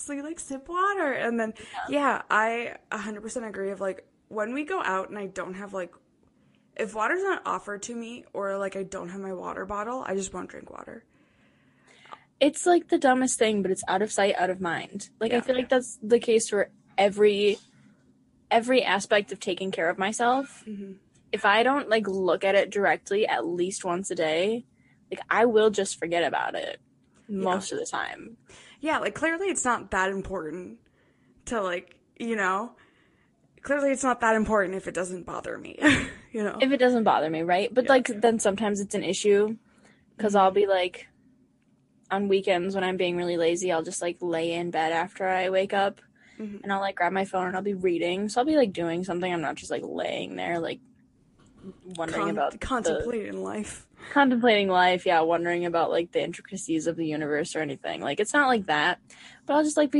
like sip water. And then, Yeah. yeah, I 100% agree of like when we go out and I don't have like, if water's not offered to me or like I don't have my water bottle, I just won't drink water. It's like the dumbest thing, but it's out of sight, out of mind. Like I Yeah. feel like that's the case for every aspect of taking care of myself. Hmm. If I don't like look at it directly at least once a day, like I will just forget about it Yeah. most of the time. Yeah, like clearly it's not that important to like, clearly it's not that important if it doesn't bother me, you know? If it doesn't bother me, right? But Yeah. like then sometimes it's an issue because I'll Hmm. be like on weekends when I'm being really lazy, I'll just like lay in bed after I wake up Hmm. and I'll like grab my phone and I'll be reading. So I'll be like doing something. I'm not just like laying there like wondering about the Contemplating life. contemplating life, yeah, wondering about like the intricacies of the universe or anything. Like it's not like that, but I'll just like be